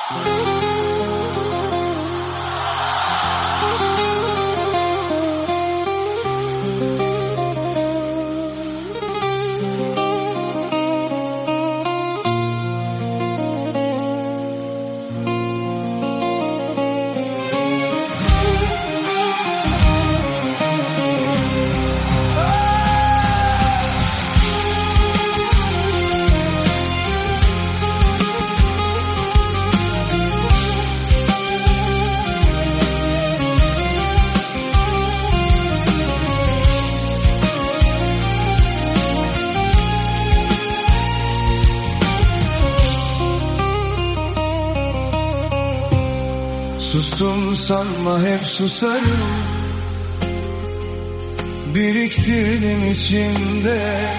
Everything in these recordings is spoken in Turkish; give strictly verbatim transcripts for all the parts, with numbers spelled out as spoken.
Sustum sanma hep susarım, biriktirdim içimde,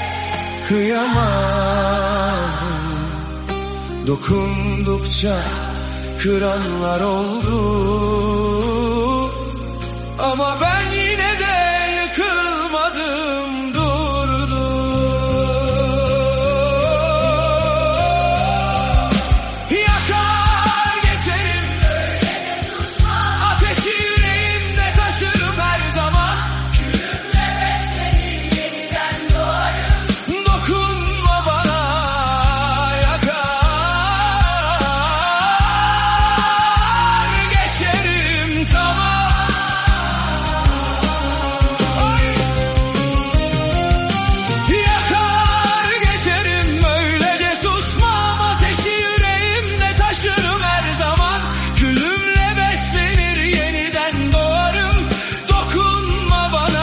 kıyamadım. Dokundukça kıranlar oldu, ama ben yine de yıkılmadım, durdum. Yakar geçerim, ateşi yüreğimde taşırım her zaman. Külümle beslenir, yeniden doğarım. Dokunma bana, yakar geçerim, tamam. Yakar geçerim, öylece susmam. Ateşi yüreğimde taşırım her zaman. Külümle beslenir, yeniden doğarım. Dokunma bana,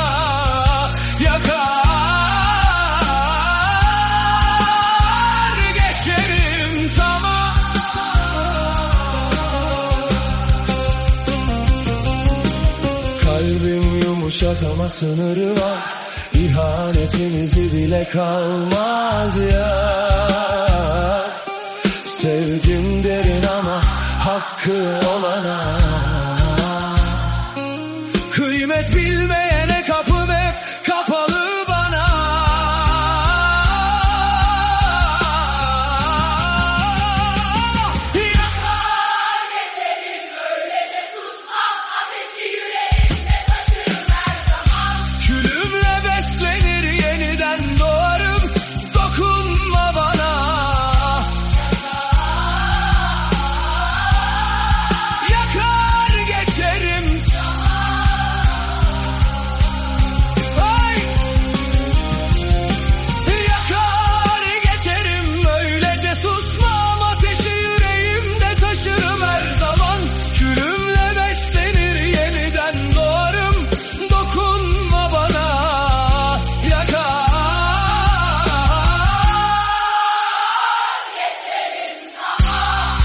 yakar geçerim, tamam. Kalbim yumuşak ama sınırı var. İhanetimizi bile kalmaz ya. Sevdim derin ama hakkı olana. Kıymet bilmeyene kapım hep kapalı bana. Yakar geçerim, öylece susmam. Ateşi yüreğimde taşırım her zaman. Külümle beslenir, yeniden doğarım. Dokunma bana, yakar geçerim. Ay! Yakar geçerim, öylece susmam. Ateşi yüreğimde taşırım her zaman. Külümle beslenir, yeniden doğarım. Dokunma bana, yakar Geçerim, tamam.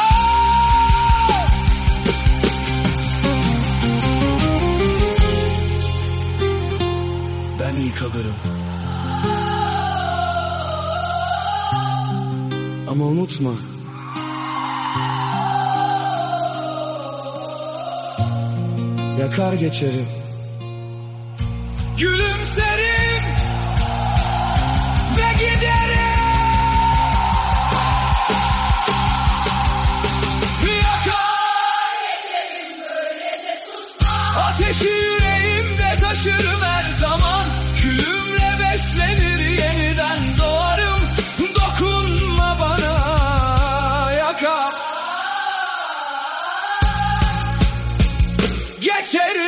Ben iyi kalırım. Ama unutma, yakar geçerim. Gülümserim ve giderim. Yakar Geçerim, öylece susmam. ateşi yüreğimde taşırım her zaman. Külümle beslenir, yeniden doğarım. Dokunma bana, yakar geçerim.